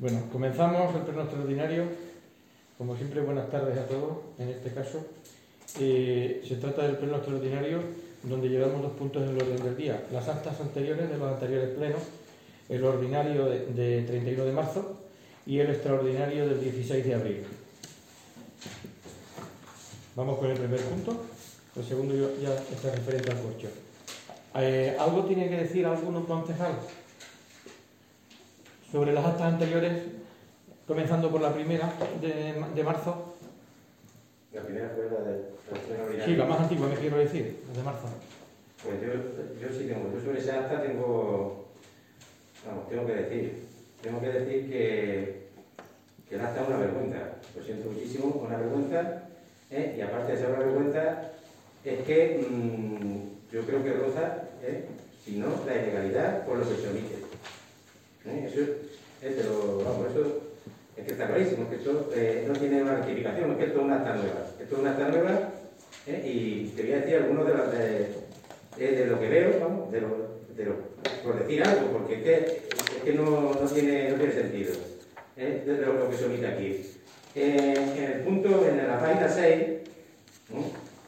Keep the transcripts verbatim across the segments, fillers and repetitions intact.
Bueno, comenzamos el pleno extraordinario. Como siempre, buenas tardes a todos. En este caso, eh, se trata del pleno extraordinario donde llevamos dos puntos en el orden del día. Las actas anteriores de los anteriores plenos, el ordinario de, de treinta y uno de marzo y el extraordinario del dieciséis de abril. Vamos con el primer punto. El segundo ya está referente al corcho. Eh, ¿Algo tiene que decir alguno concejal sobre las actas anteriores, comenzando por la primera de, de marzo? La primera fue la de la pleno ordinario. Sí, la más antigua, me quiero decir, la de marzo. Pues yo, yo sí tengo, yo sobre esa acta tengo, vamos, tengo que decir, tengo que decir que, que el acta es una vergüenza, lo siento muchísimo, una vergüenza, ¿eh? Y aparte de ser una vergüenza, es que mmm, yo creo que roza, ¿eh? si no, la ilegalidad por lo que se omite. ¿Eh? Eso es de lo, vamos, eso es que está clarísimo, es que esto eh, no tiene una rectificación, es que esto es una acta nueva, esto es una acta nueva, ¿eh? Y te voy a decir algunos de las de, de, de lo que veo, vamos, de lo, de lo, por decir algo, porque es que, es que no, no, tiene, no tiene sentido, ¿eh? de lo, lo que se omite aquí. Eh, en el punto, en la página seis, ¿no?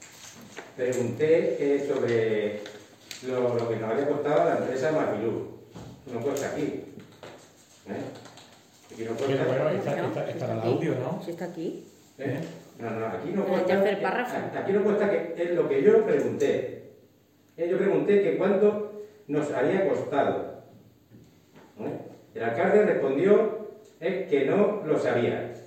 pregunté eh, sobre lo, lo que nos había costado la empresa Mafilú. No cuesta aquí. ¿Eh? Aquí no cuesta. Pero bueno, está, está, está el audio, ¿no? Sí, está aquí. ¿Eh? No, no, aquí no En el cuesta. tercer párrafo. Aquí no cuesta, que es lo que yo pregunté. Eh, Yo pregunté que cuánto nos había costado. ¿Eh? El alcalde respondió eh, que no lo sabía. ¿Eh?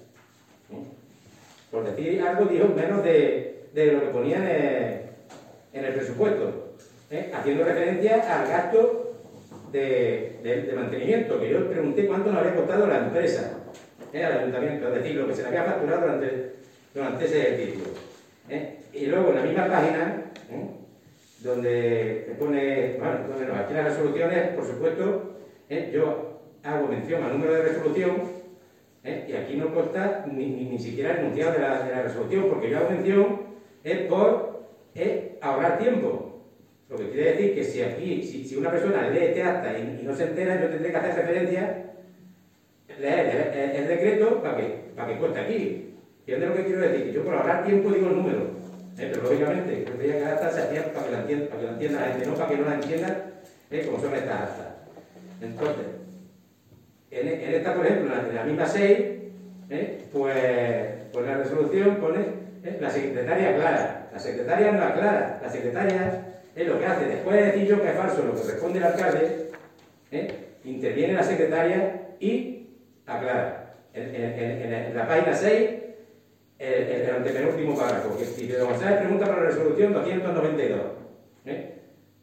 Por decir algo, dijo menos de, de lo que ponía en el, en el presupuesto, ¿eh? haciendo referencia al gasto de, de, de mantenimiento, que yo pregunté cuánto nos había costado la empresa, ¿eh? al ayuntamiento, es decir, lo que se le había facturado durante, durante ese ejercicio. ¿eh? Y luego en la misma página, ¿eh? donde se pone, bueno, donde nos aquí las resoluciones, por supuesto, ¿eh? yo hago mención al número de resolución, ¿eh? y aquí no consta ni, ni, ni siquiera el enunciado de la, de la resolución, porque yo hago mención es por eh, ahorrar tiempo. Lo que quiere decir que si aquí, si, si una persona lee este acta y, y no se entera, yo tendré que hacer referencia, leer el, el, el decreto para que, para que conste aquí. ¿Entiendes lo que quiero decir? Que yo por ahorrar tiempo digo el número, ¿eh? pero lógicamente yo creía que la acta se hacía para que la entienda, para que la entienda la gente, no para que no la entienda, ¿eh? como son estas actas. Entonces, en, en esta, por ejemplo, en la, en la misma seis, ¿eh? pues, pues la resolución pone ¿eh? la secretaria aclara. La secretaria no aclara. La secretaria es lo que hace. Después de decir yo que es falso lo que responde el alcalde, ¿eh? interviene la secretaria y aclara. En, en, en, en la página seis, el, el, el antepenúltimo párrafo, que si Pedro González pregunta por la resolución doscientos noventa y dos. ¿eh?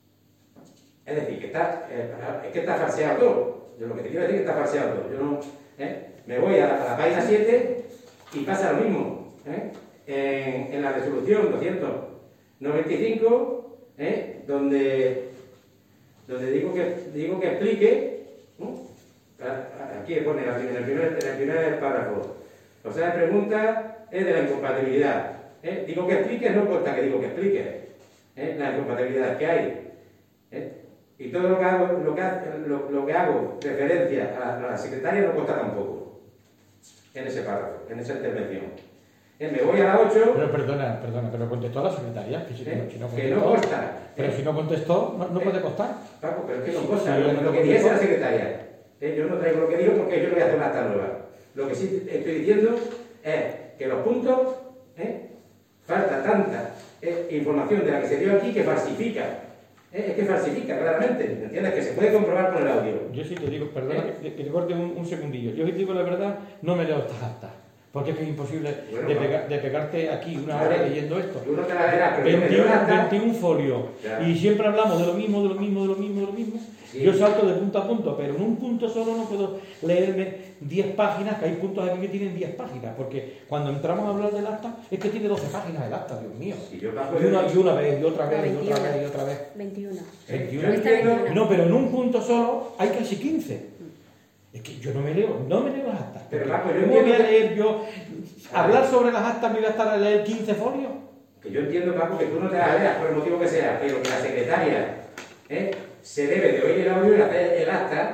Es decir, que está, eh, es que está falseado todo. Yo lo que te quiero decir es que está falseado todo. Yo no, ¿eh? Me voy a la, a la página siete y pasa lo mismo. ¿eh? En, en la resolución doscientos noventa y cinco, ¿eh? donde, donde digo, que, digo que explique, ¿no? aquí pone en el primer, en el primer párrafo, o sea, la pregunta es de la incompatibilidad. ¿eh? Digo que explique, no consta que digo que explique ¿eh? la incompatibilidad que hay. ¿eh? Y todo lo que hago, lo que, lo, lo que hago referencia a, a la secretaria no consta tampoco en ese párrafo, en esa intervención. Eh, me voy a la ocho. Pero perdona, perdona, pero contestó la secretaria. Que si, ¿eh? si no que contestó, no consta. Pero ¿eh? si no contestó, no, no ¿eh? puede costar. Paco, pero es que no consta. Sí, lo, no lo que contestó. dijese la secretaria. ¿eh? Yo no traigo lo que digo porque yo no voy a hacer una acta nueva. Lo que sí estoy diciendo es que los puntos, ¿eh? falta tanta eh, información de la que se dio aquí que falsifica. ¿eh? Es que falsifica, claramente. ¿Me entiendes? Que se puede comprobar con el audio. Yo sí te digo, perdona ¿Eh? que, que te corte un, un segundillo. Yo sí te digo la verdad, no me leo estas actas. Porque es que es imposible Bueno, de, vale. pega, de pegarte aquí una Vale. hora leyendo esto. Tú no te la verás, pero yo me veintiuno, dio la acta. veintiún folios. Ya. Y siempre hablamos de lo mismo, de lo mismo, de lo mismo, de lo mismo. Sí. Yo salto de punto a punto, pero en un punto solo no puedo leerme diez páginas, que hay puntos aquí que tienen diez páginas. Porque cuando entramos a hablar del acta, es que tiene doce páginas el acta, Dios mío. Si yo paso Y una, de- y una vez, y otra No, vez, y otra veintiuno. vez, y otra vez. veintiuno. veintiuno. Yo entiendo- No, pero en un punto solo hay casi quince. Es que yo no me leo, no me leo las actas. Pero, Porque Paco, yo ¿cómo voy a entiendo que- leer yo? Hablar sobre las actas me voy a estar a leer quince folios. Que yo entiendo, Paco, que tú no te la leas por el motivo que sea, pero que la secretaria ¿eh? se debe de oír el audio y hacer el acta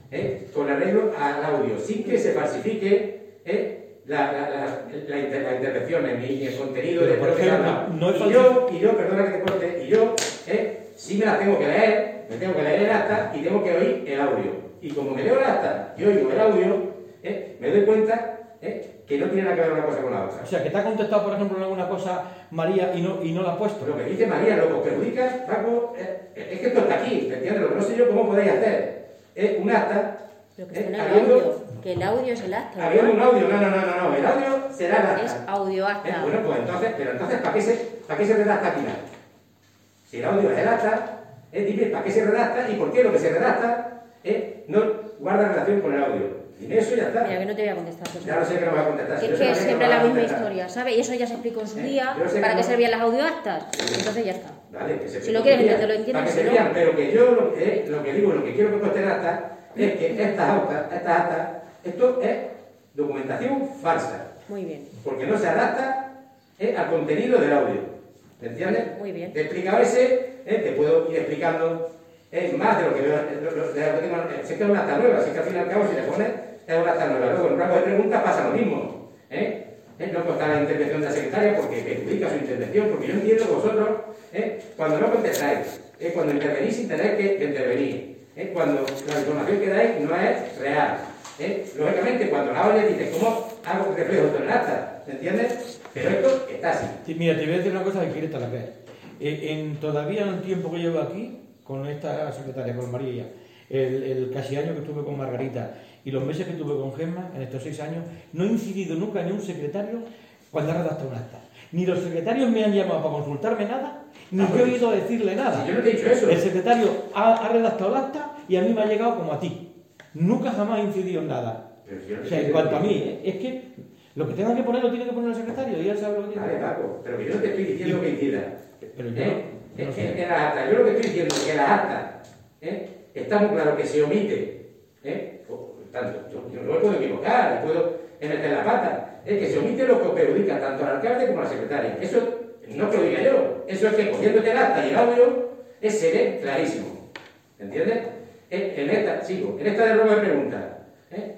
¿eh? Con arreglo al audio, sin que se falsifique ¿eh? la, la, la, la, inter, la intervención en mi, el contenido de lo que se habla. No y, yo, y yo, perdona que te corte, y yo ¿eh? sí me la tengo que leer, me tengo que leer el acta y tengo que oír el audio. Y como me leo el acta y oigo el audio, ¿eh? me doy cuenta ¿eh? que no tiene nada que ver una cosa con la otra. O sea, que te ha contestado, por ejemplo, en alguna cosa María y no, y no la ha puesto. Lo que dice María, lo que os perjudica, Paco, eh, es que esto está aquí, ¿me entiendes? Lo que no sé yo cómo podéis hacer. Es un acta. Lo que está en el audio, que el audio es el acta. Habiendo un audio, no, no, no, no, no, el audio será el acta. Es audio acta. ¿Eh? Bueno, pues entonces, pero entonces, ¿para qué se, para qué se redacta aquí nada? Si el audio es el acta, eh, dime, ¿para qué se redacta y por qué lo que se redacta eh, no guarda relación con el audio? Dime eso y ya está. Mira, que no te voy a contestar. Pues ya lo sé que no me va a contestar. Es que es siempre la misma historia, ¿sabes? Y eso ya se explicó en su día, ¿Eh? para qué servían las audioactas. Entonces ya está. Vale, que se si lo quieres entender, lo entiendes. Para que se vean, pero que yo lo que, lo que digo, lo que quiero que conste en acta, es que estas actas, estas actas, esto es documentación falsa. Muy bien. Porque no se adapta eh, al contenido del audio. ¿Me entiendes? Muy bien. Te he explicado ese, eh, te puedo ir explicando eh, más de lo que veo, de lo, de lo que tengo. Eh, sé que es una acta nueva, sé que al fin y al cabo si le pones es una acta nueva. Luego en un rango de preguntas pasa lo mismo. ¿eh? ¿Eh? No consta la intervención de la secretaria porque perjudica su intervención, porque yo entiendo que vosotros, ¿eh? cuando no contestáis, ¿eh? cuando intervenís sin tener que intervenir, ¿eh? cuando la información que dais no es real. ¿eh? Lógicamente, cuando la oyes dices, ¿cómo hago reflejo esto en el acta? ¿Me entiendes? Pero esto está así. Sí, mira, te voy a decir una cosa que quieres te la crees. Eh, en todavía en el tiempo que llevo aquí, con esta secretaria, con María, el, el casi año que estuve con Margarita y los meses que tuve con Gemma, en estos seis años, no he incidido nunca ni un secretario cuando ha redactado un acta. Ni los secretarios me han llamado para consultarme nada, ni ah, yo he ido a decirle nada. Si yo no te he dicho eso. El secretario ha, ha redactado el acta y a mí me ha llegado como a ti. Nunca jamás he incidido en nada. Pero si o sea, en cuanto a mí, ¿eh? es que lo que tenga que poner lo tiene que poner el secretario y él sabe lo que tiene que poner. Vale, Paco, pero que yo no te estoy diciendo que incida. Pero yo ¿Eh? no, no es sé. que en la acta, yo lo que estoy diciendo es que la acta ¿eh? está muy claro que se omite. ¿eh? Tanto, yo, yo no me puedo equivocar, puedo meter la pata. Es que se omite lo que perjudica tanto al alcalde como a la secretaria. Eso no es que lo diga yo. Eso es que cogiéndote el acta y el audio, es se ve clarísimo. ¿Entiendes? En esta, sigo, en esta de ruego de preguntas. ¿eh?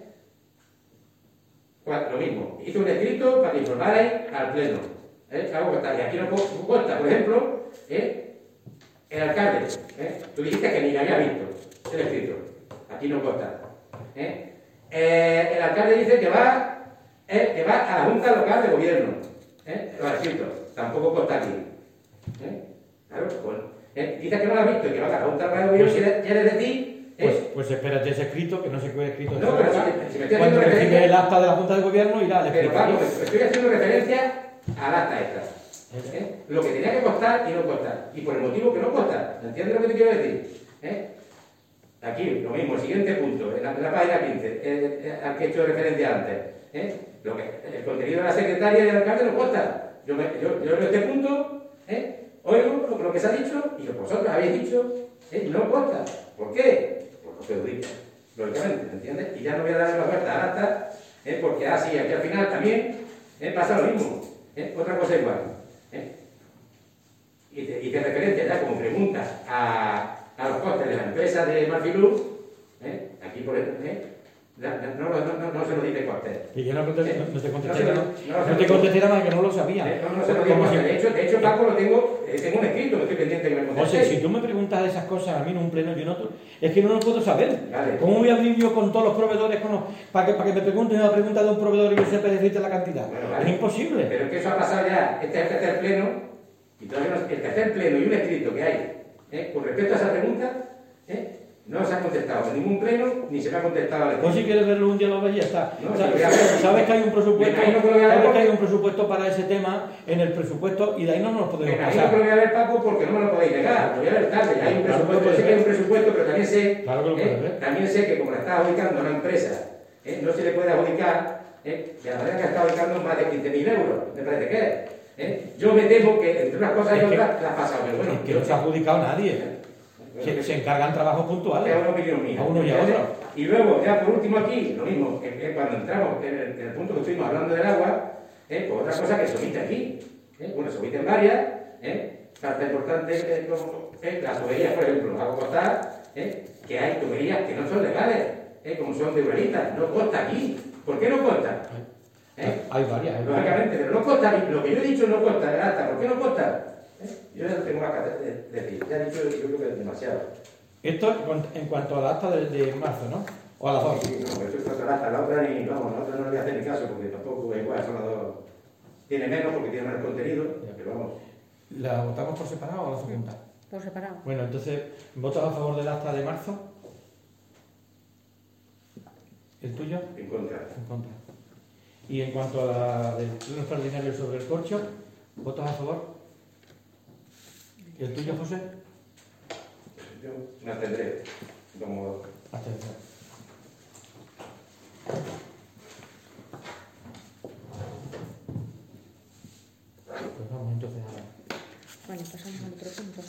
Lo mismo, hice un escrito para que informarais al pleno. ¿eh? Algo que está, y aquí no consta, por ejemplo, ¿eh? el alcalde. ¿eh? Tú dijiste que ni lo había visto el escrito. Aquí no consta. ¿eh? Eh, el alcalde dice que va, eh, que va a la Junta Local de Gobierno. ¿eh? Lo ha escrito, tampoco consta aquí. ¿eh? Claro, bueno. ¿eh? Dice que no lo ha visto y que va a la Junta Local de Gobierno, pues, quiere de ti. Pues, pues espérate ese escrito, que no sé qué es escrito. No, pero si, si me estoy Cuando haciendo recibe el acta de la Junta de Gobierno irá al escrito. Pero vamos, estoy haciendo referencia al acta esta. ¿eh? Lo que tenía que costar y no costar. Y por el motivo que no costa. ¿Entiendes lo que te quiero decir? ¿eh? Aquí, lo mismo, el siguiente punto, en la, en la página quince, eh, eh, al que he hecho referencia antes. ¿eh? Lo que, el contenido de la secretaria y del alcalde no costa. Yo, me, yo, yo en este punto ¿eh? oigo lo, lo que se ha dicho y lo que vosotros habéis dicho ¿eh? no costa. ¿Por qué? Perjudica, lógicamente, ¿me entiendes? Y ya no voy a darle la vuelta al acta, ¿eh? porque así, aquí al final también ¿eh? pasa lo mismo, ¿eh? otra cosa igual. ¿eh? Y te hice referencia ya como pregunta a, a los costes de la empresa de Marfilú, ¿eh? aquí por el, ¿eh? no, no, no, no se lo dice costes. Y yo no, contesté, ¿eh? no te contesté, no, no, no, no, no te contesté nada más que no lo sabía. ¿eh? No, no se lo digo, si... de hecho, de hecho, Paco, lo tengo, eh, tengo un escrito, que estoy pendiente que me conteste. José, si tú me preguntas esas cosas a mí en un pleno, yo no, es que no lo puedo saber. Vale. ¿Cómo voy a abrir yo con todos los proveedores con los, para, que, para que me pregunten una pregunta de un proveedor y yo sepa decirte la cantidad? Bueno, vale. Es imposible. Pero es que eso ha pasado ya, este es el tercer pleno, y todavía no, el tercer pleno y un escrito que hay ¿eh? con respecto a esa pregunta, ¿eh? no se ha contestado en ningún pleno, ni se me ha contestado al Pues si quieres verlo un día lo ves y ya está. No, ¿Sabes, si ver, sabes que hay un presupuesto, no que sabes que hay un presupuesto para ese tema en el presupuesto y de ahí no nos podemos me pasar. que lo voy a ver, Paco, porque no me lo podéis negar. Lo voy a ver tarde. Ya hay un Claro, presupuesto, sé que hay un presupuesto, pero también sé, claro que lo eh, ver. también sé que como la está adjudicando a una empresa, eh, no se le puede adjudicar, eh, de la manera que está adjudicando más de quince mil euros, me parece que es. Eh. Yo me temo que entre unas cosas y otras la ha pasado, pero bueno. Es que no se ha adjudicado nadie. Se, se encargan trabajos puntuales. Es una opinión mía. A uno y a otro. Y luego, ya por último aquí, lo mismo, que, que cuando entramos en el, en el punto que estuvimos hablando del agua, eh, pues otra cosa que se omite aquí. Eh, bueno, se omiten varias, eh, parte importante, eh, como, eh, las tuberías, por ejemplo, hago constar eh, que hay tuberías que no son legales. ¿eh? Como son de uranitas, no consta aquí. ¿Por qué no consta? ¿Eh? Hay varias, hay Lógicamente, pero no consta aquí. Lo que yo he dicho no consta en el acta. ¿Por qué no consta? ¿Eh? Yo ya tengo más que decir. Ya he dicho, yo creo que es demasiado. Esto en cuanto al acta de, de marzo, ¿no? O a las dos. Sí, no, pero esto es otra acta. La otra ni, vamos, la otra no le voy a hacer ni caso porque tampoco es igual, son las dos. Tiene menos porque tiene menos contenido, pero vamos. ¿La votamos por separado o la hacemos juntas? Por separado. Bueno, entonces, ¿votas a favor del acta de marzo? ¿El tuyo? En contra. En contra. Y en cuanto a la del pleno extraordinario sobre el corcho, ¿votas a favor? ¿Y el tuyo, José? Yo me abstendré. Como... Abstención. Pues vamos entonces a... Vale, pasamos al otro punto.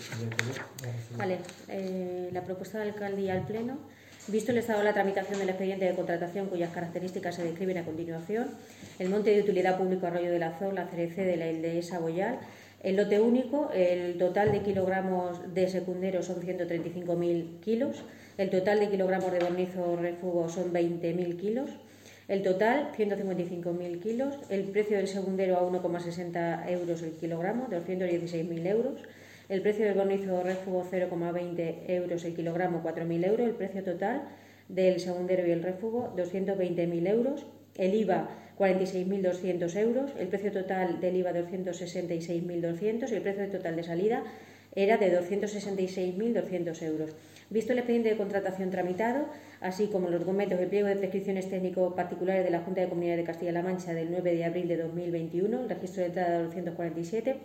Vale, eh, la propuesta de alcaldía al Pleno. Visto el estado de la tramitación del expediente de contratación cuyas características se describen a continuación, el monte de utilidad público Arroyo del Azor, la C R C de la Dehesa Boyal, el lote único, el total de kilogramos de secundero son ciento treinta y cinco mil kilos, el total de kilogramos de barnizo refugo son veinte mil kilos, el total ciento cincuenta y cinco mil kilos, el precio del secundero a uno coma sesenta euros el kilogramo, doscientos dieciséis mil euros, el precio del barnizo refugo cero coma veinte euros el kilogramo, cuatro mil euros, el precio total del secundero y el refugo doscientos veinte mil euros, el I V A cuarenta y seis mil doscientos euros, el precio total del I V A doscientos sesenta y seis mil doscientos y el precio total de salida era de doscientos sesenta y seis mil doscientos euros. Visto el expediente de contratación tramitado, así como los documentos del pliego de prescripciones técnicos particulares de la Junta de Comunidades de Castilla-La Mancha del nueve de abril de dos mil veintiuno, el registro de entrada doscientos cuarenta y siete,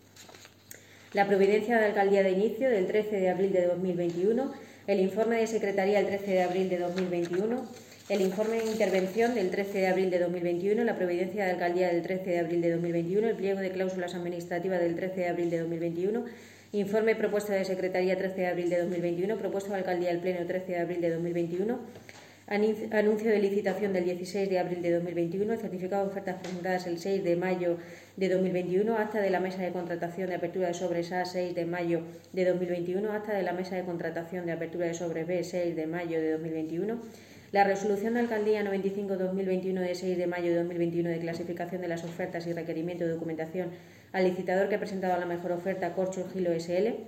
la providencia de alcaldía de inicio del trece de abril de dos mil veintiuno, el informe de secretaría del trece de abril de dos mil veintiuno, el informe de intervención del trece de abril de dos mil veintiuno, la providencia de alcaldía del trece de abril de dos mil veintiuno, el pliego de cláusulas administrativas del trece de abril de dos mil veintiuno, informe propuesta de secretaría trece de abril de dos mil veintiuno, propuesta de alcaldía del pleno trece de abril de dos mil veintiuno, anuncio de licitación del dieciséis de abril de dos mil veintiuno, el certificado de ofertas presentadas el seis de mayo de dos mil veintiuno, acta de la mesa de contratación de apertura de sobres A seis de mayo de dos mil veintiuno, acta de la mesa de contratación de apertura de sobres B seis de mayo de dos mil veintiuno, la resolución de alcaldía noventa y cinco barra dos mil veintiuno de seis de mayo de dos mil veintiuno de clasificación de las ofertas y requerimiento de documentación al licitador que ha presentado la mejor oferta, Corcho Gilo S L,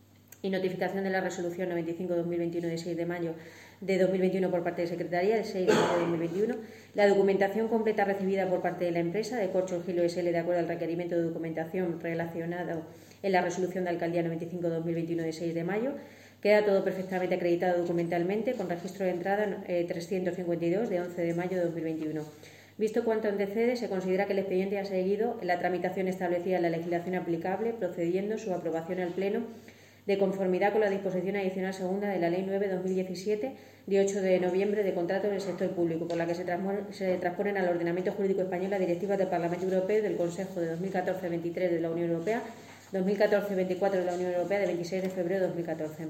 y notificación de la resolución noventa y cinco barra dos mil veintiuno de seis de mayo de dos mil veintiuno por parte de Secretaría, el seis de mayo de dos mil veintiuno, la documentación completa recibida por parte de la empresa de Corcho Gilo S L de acuerdo al requerimiento de documentación relacionado en la resolución de alcaldía noventa y cinco barra dos mil veintiuno de seis de mayo. Queda todo perfectamente acreditado documentalmente con registro de entrada eh, trescientos cincuenta y dos de once de mayo de dos mil veintiuno. Visto cuanto antecede, se considera que el expediente ha seguido la tramitación establecida en la legislación aplicable, procediendo su aprobación al Pleno de conformidad con la disposición adicional segunda de la Ley nueve barra dos mil diecisiete de ocho de noviembre de contratos del sector público, por la que se, se transponen al ordenamiento jurídico español las directivas del Parlamento Europeo y del Consejo de dos mil catorce veintitrés de la Unión Europea, dos mil catorce veinticuatro de la Unión Europea de veintiséis de febrero de dos mil catorce.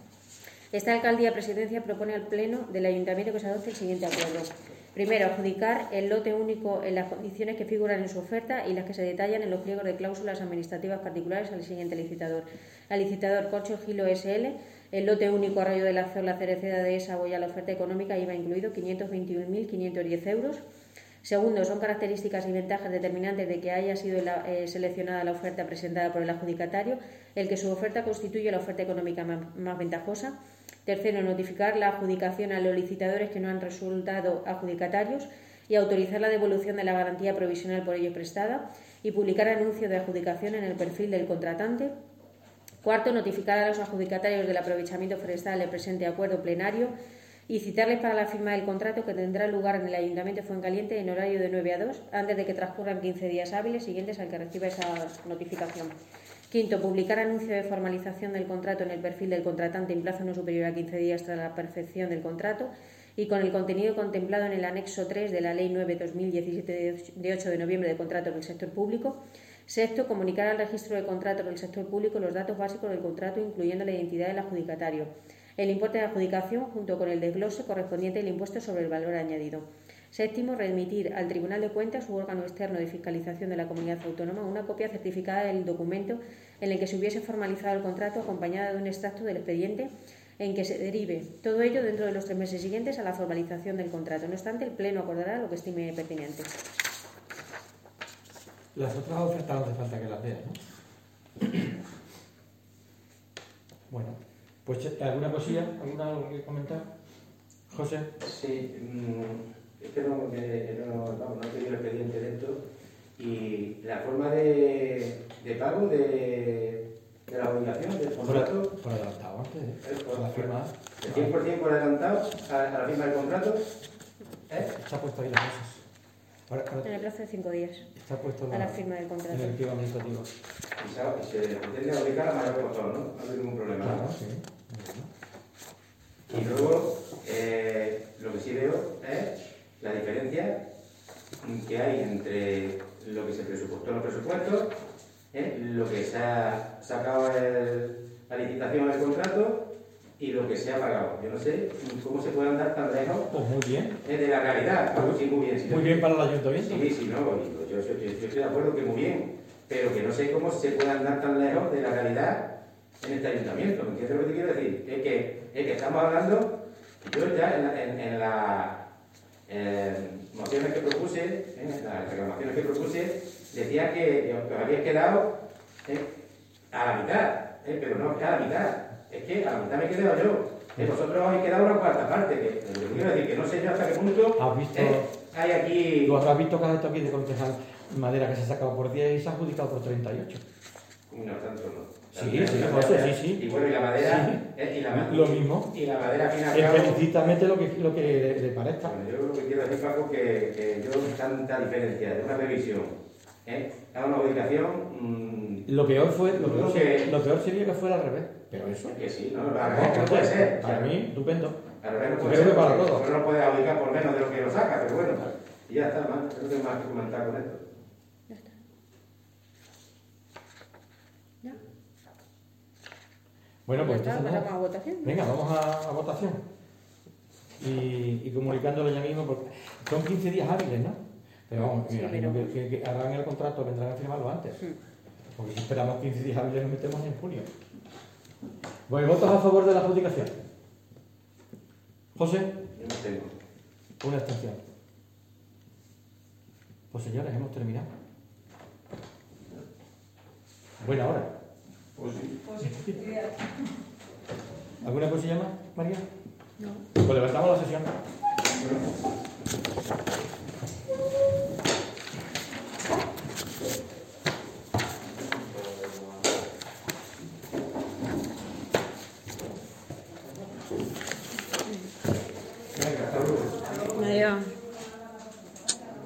Esta alcaldía presidencia propone al Pleno del Ayuntamiento que se adopte el siguiente acuerdo. Primero, adjudicar el lote único en las condiciones que figuran en su oferta y las que se detallan en los pliegos de cláusulas administrativas particulares al siguiente licitador. Al licitador Corcho Gilo S L, el lote único Arroyo del Azor, la Cereceda de esa Boya, la oferta económica iba incluido quinientos veintiuno mil quinientos diez euros. Segundo, son características y ventajas determinantes de que haya sido la, eh, seleccionada la oferta presentada por el adjudicatario, el que su oferta constituye la oferta económica más, más ventajosa. Tercero, notificar la adjudicación a los licitadores que no han resultado adjudicatarios y autorizar la devolución de la garantía provisional por ellos prestada y publicar anuncio de adjudicación en el perfil del contratante. Cuarto, notificar a los adjudicatarios del aprovechamiento forestal el presente acuerdo plenario y citarles para la firma del contrato que tendrá lugar en el Ayuntamiento de Fuencaliente en horario de nueve a dos, antes de que transcurran quince días hábiles siguientes al que reciba esa notificación. Quinto, publicar anuncio de formalización del contrato en el perfil del contratante en plazo no superior a quince días tras la perfección del contrato y con el contenido contemplado en el anexo tres de la Ley nueve barra dos mil diecisiete de ocho de noviembre de contratos del sector público. Sexto, comunicar al registro de contratos del sector público los datos básicos del contrato, incluyendo la identidad del adjudicatario, el importe de adjudicación junto con el desglose correspondiente al impuesto sobre el valor añadido. Séptimo, remitir al Tribunal de Cuentas, su órgano externo de fiscalización de la comunidad autónoma, una copia certificada del documento en el que se hubiese formalizado el contrato acompañada de un extracto del expediente, en que se derive todo ello dentro de los tres meses siguientes a la formalización del contrato. No obstante, el Pleno acordará lo que estime pertinente. Las otras ofertas no hace falta que las veas, ¿no? Bueno, pues ¿alguna cosilla? ¿Alguna algo que comentar? José. Sí, mmm, es que no, que no, vamos, no he tenido el expediente de esto. Y la forma de, de pago de, de la obligación del contrato. Por, por adelantado antes, ¿eh? Por, la firma. ¿El cien por ciento por adelantado a, a la firma del contrato? ¿Eh? Está puesto ahí las cosas. Ahora, ahora, en el plazo de cinco días. Está puesto a la firma del contrato. En el pliego administrativo. Y se pretende obligar a la mayor postor, ¿no? No hay ningún problema. Claro, ¿no? sí. Y luego, eh, lo que sí veo es la diferencia que hay entre lo que se presupuestó en los presupuestos, ¿eh? lo que se ha sacado el, la licitación del contrato y lo que se ha pagado. Yo no sé cómo se puede andar tan lejos. Pues muy bien. ¿eh? De la realidad. Pues sí, muy bien. Sí, muy bien para el ayuntamiento. Sí, sí, no, yo, yo, yo, yo estoy de acuerdo que muy bien, pero que no sé cómo se puede andar tan lejos de la realidad en este ayuntamiento. ¿Me entiendes lo que te quiero decir? Es que, es que estamos hablando, yo ya en, la, en, en las eh, mociones que propuse, ¿eh? en las reclamaciones que propuse, decía que, que os habíais quedado ¿eh? a la mitad, ¿eh? pero no a la mitad, es que a la mitad me he quedado yo. ¿eh? Vosotros os habéis quedado una cuarta parte, que yo quiero decir que no sé yo hasta qué punto ¿Has visto, ¿eh? hay aquí... ¿Tú has visto que has hecho aquí de concejal madera que se ha sacado por diez y se ha adjudicado por treinta y ocho? No, tanto no. Sí, sí, José, sí, sí. Y bueno, y la madera... Sí. Eh, y la, Lo mismo. Y la madera, al fin y al cabo... Explícitamente lo que, lo que le, le parezca. Bueno, yo lo que quiero decir, Paco, que, que yo tanta diferencia de una revisión ¿eh? a una ubicación... Mmm, Lo peor fue, lo Lo peor, que- sería, lo peor sería que fuera al revés. Pero eso. es que sí, no, al revés no puede ser. Para mí, estupendo. Al revés no Yo puede creo ser. que para porque todos. uno no puede adjudicar por menos de lo que lo saca, pero bueno. Y ya está, más. No tengo más que comentar con esto. Ya está. ¿Ya? Bueno, pues Ya está, entonces pasamos nada. a votación. Venga, vamos a, a votación. Y, y comunicándolo ya mismo, porque son quince días hábiles, ¿no? Pero vamos, Sí, me imagino pero- que, que, que harán el contrato, vendrán a firmarlo antes. Sí. Porque si esperamos quince días hábiles nos metemos en junio. Bueno, ¿votos a favor de la adjudicación? José, Yo no tengo. una abstención. Pues señores, hemos terminado. Buena hora. Pues sí. ¿Alguna cosilla más, María? No. Pues levantamos la sesión. Venga, hasta luego. Adiós.